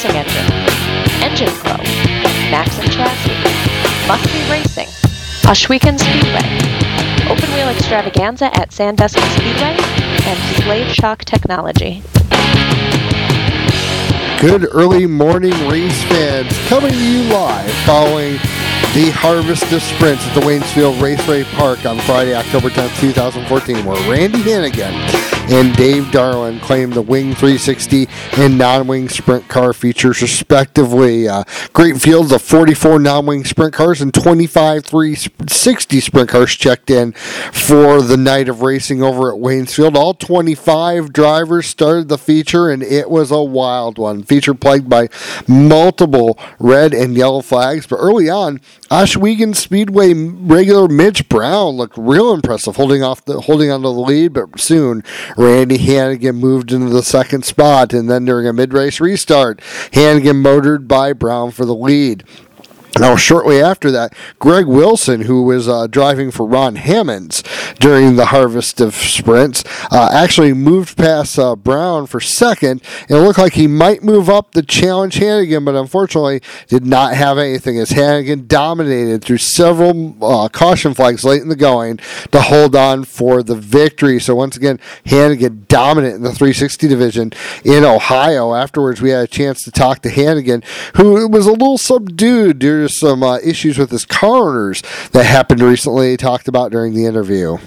racing engine, Engine Pro, Maxim Chassis, Must Be Racing, Ohsweken Speedway, Open Wheel Extravaganza at Sandusky Speedway, and Slave Shock Technology. Good early morning, race fans, coming to you live following the Harvest of Sprints at the Waynesfield Raceway Park on Friday, October 10th, 2014, where Randy Hannigan and Dave Darland claimed the Wing 360 and non-wing sprint car features, respectively. Great fields of 44 non-wing sprint cars and 25 360 sprint cars checked in for the night of racing over at Waynesfield. All 25 drivers started the feature, and it was a wild one. Feature plagued by multiple red and yellow flags, but early on, Ohsweken Speedway regular Mitch Brown looked real impressive, holding on to the lead, but soon Randy Hannigan moved into the second spot, and then during a mid-race restart, Hannigan motored by Brown for the lead. Now, shortly after that, Greg Wilson, who was driving for Ron Hammonds during the Harvest of Sprints, actually moved past Brown for second, and it looked like he might move up to challenge Hannigan, but unfortunately did not have anything, as Hannigan dominated through several caution flags late in the going to hold on for the victory. So once again, Hannigan dominant in the 360 division in Ohio. Afterwards, we had a chance to talk to Hannigan, who was a little subdued due to some issues with his car owners that happened recently, he talked about during the interview.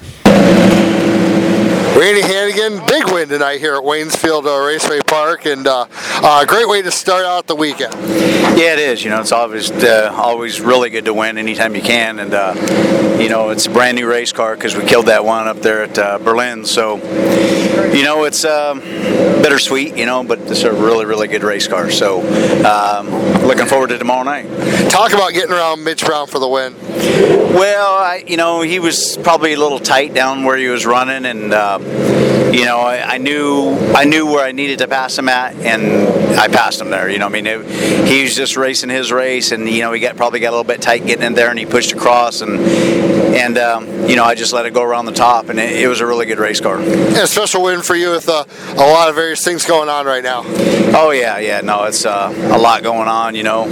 Randy Hannigan, big win tonight here at Waynesfield Raceway Park, and a great way to start out the weekend. Yeah, it is. It's always really good to win anytime you can, and it's a brand new race car because we killed that one up there at Berlin. So, it's bittersweet, but it's a really, really good race car. So, looking forward to tomorrow night. Talk about getting around Mitch Brown for the win. Well, he was probably a little tight down where he was running, and I knew where I needed to pass him at, and I passed him there. He was just racing his race, and he probably got a little bit tight getting in there, and he pushed across, and I just let it go around the top, and it was a really good race car. And a special win for you with a lot of various things going on right now. Oh yeah, no, it's a lot going on.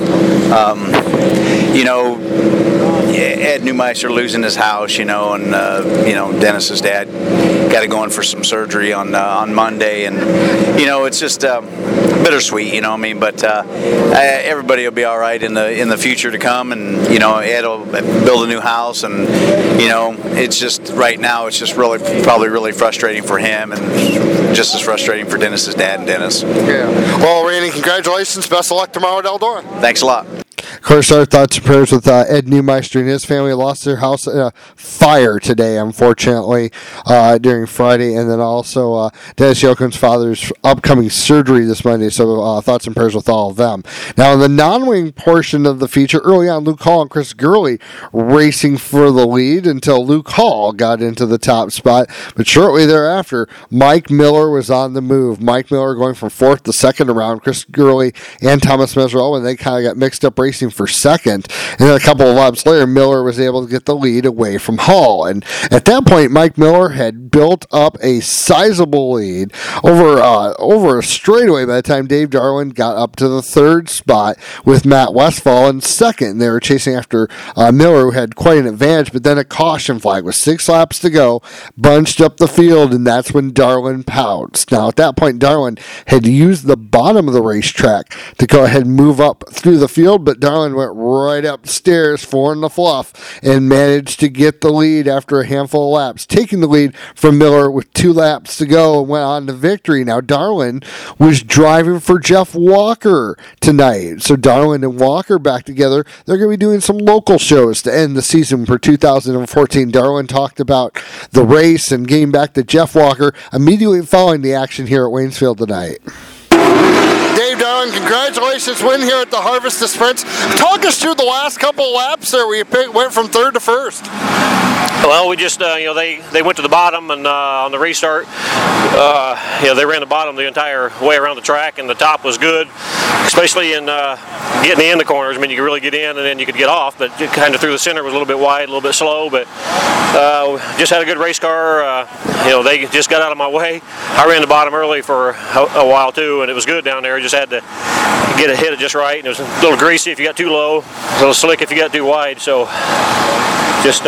Ed Neumeister losing his house, and Dennis's dad got to go in for some surgery on Monday, and it's just bittersweet, but everybody will be all right in the future to come, and Ed will build a new house, and it's just right now it's just probably really frustrating for him, and just as frustrating for Dennis's dad and Dennis. Yeah. Well, Randy, congratulations. Best of luck tomorrow at Eldora. Thanks a lot. Of course, our thoughts and prayers with Ed Neumeister and his family. Lost their house in a fire today, unfortunately, during Friday. And then also Dennis Yoakum's father's upcoming surgery this Monday. So thoughts and prayers with all of them. Now, in the non-wing portion of the feature, early on, Luke Hall and Chris Gurley racing for the lead until Luke Hall got into the top spot. But shortly thereafter, Mike Miller was on the move. Mike Miller going from fourth to second around. Chris Gurley and Thomas Meserole, and they kind of got mixed up racing for second, and then a couple of laps later, Miller was able to get the lead away from Hall, and at that point, Mike Miller had built up a sizable lead over a straightaway by the time Dave Darland got up to the third spot with Matt Westfall in second. They were chasing after Miller, who had quite an advantage, but then a caution flag with 6 laps to go bunched up the field, and that's when Darland pounced. Now, at that point, Darland had used the bottom of the racetrack to go ahead and move up through the field, but Darland went right upstairs, 4 in the fluff, and managed to get the lead after a handful of laps, taking the lead from Miller with 2 laps to go and went on to victory. Now, Darland was driving for Jeff Walker tonight. So Darland and Walker back together. They're going to be doing some local shows to end the season for 2014. Darland talked about the race and getting back to Jeff Walker immediately following the action here at Waynesfield tonight. Dave Darland, congratulations, win here at the Harvest of Sprints. Talk us through the last couple of laps there where you went from third to first. Well, we just, they went to the bottom, and on the restart, they ran the bottom the entire way around the track, and the top was good, especially in getting in the corners. I mean, you could really get in, and then you could get off, but kind of through the center was a little bit wide, a little bit slow, but just had a good race car. They just got out of my way. I ran the bottom early for a while, too, and it was good down there. I just had to get it hit it just right. And it was a little greasy if you got too low, a little slick if you got too wide. So just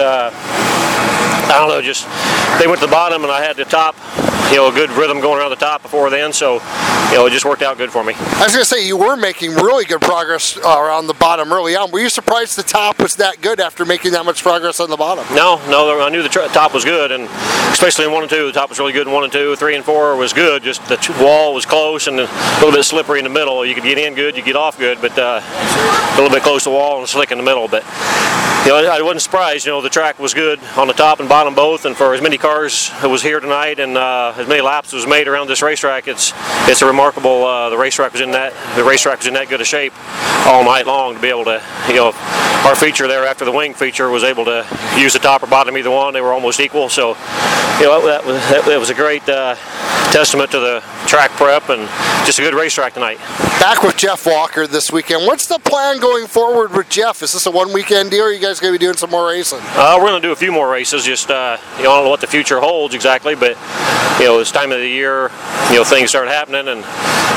I don't know, just they went to the bottom and I had the top, a good rhythm going around the top before then, so it just worked out good for me. I was going to say, you were making really good progress around the bottom early on. Were you surprised the top was that good after making that much progress on the bottom? No, I knew the top was good, and especially in 1 and 2, the top was really good in 1 and 2. 3 and 4 was good, just the wall was close and a little bit slippery in the middle. You could get in good, you get off good, but a little bit close to the wall and slick in the middle. But I wasn't surprised. The track was good on the top and bottom both, and for as many cars that was here tonight and as many laps was made around this racetrack, it's a remarkable. The racetrack was in that good a shape all night long to be able to, our feature there after the wing feature was able to use the top or bottom either one. They were almost equal, so that was a great testament to the track prep and just a good racetrack tonight. Back with Jeff Walker this weekend. What's the plan going forward with Jeff? Is this a one-weekend deal, or are you guys going to be doing some more racing? We're going to do a few more races. Just I don't know what the future holds exactly, but this time of the year, things start happening, and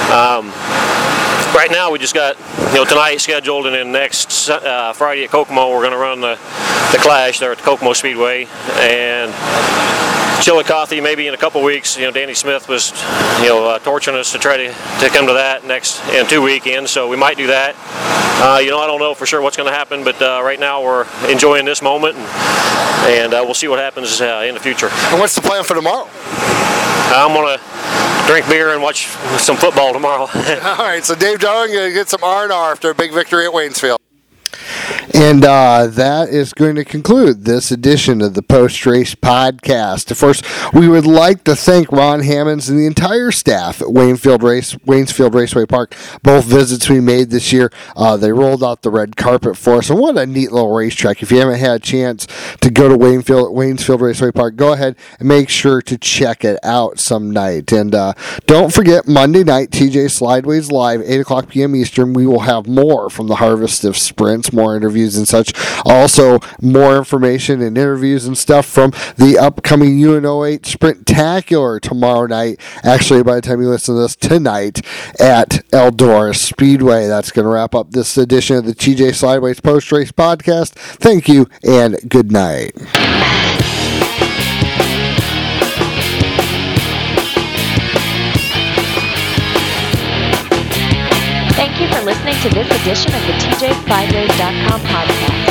right now we just got tonight scheduled, and then next Friday at Kokomo we're going to run the Clash there at the Kokomo Speedway, and Chillicothe maybe in a couple weeks. Danny Smith was torching us to try to come to that next in 2 weekends, so we might do that. I don't know for sure what's going to happen, but right now we're enjoying this moment, and we'll see what happens in the future. And what's the plan for tomorrow? I'm going to drink beer and watch some football tomorrow. All right, so Dave Darling going to get some R&R after a big victory at Waynesfield. And that is going to conclude this edition of the Post-Race Podcast. First, we would like to thank Ron Hammonds and the entire staff at Waynesfield Raceway Park. Both visits we made this year, they rolled out the red carpet for us. And what a neat little racetrack. If you haven't had a chance to go to Waynesfield Raceway Park, go ahead and make sure to check it out some night. And don't forget, Monday night, TJ Slideways Live, 8 o'clock p.m. Eastern. We will have more from the Harvest of Sprints, more interviews and such. Also, more information and interviews and stuff from the upcoming UNO8 Sprintacular tomorrow night. Actually, by the time you listen to this, tonight at Eldora Speedway. That's going to wrap up this edition of the TJ Slideways Post-Race Podcast. Thank you and good night. Thank you for listening to this edition of the TJSlideways.com podcast.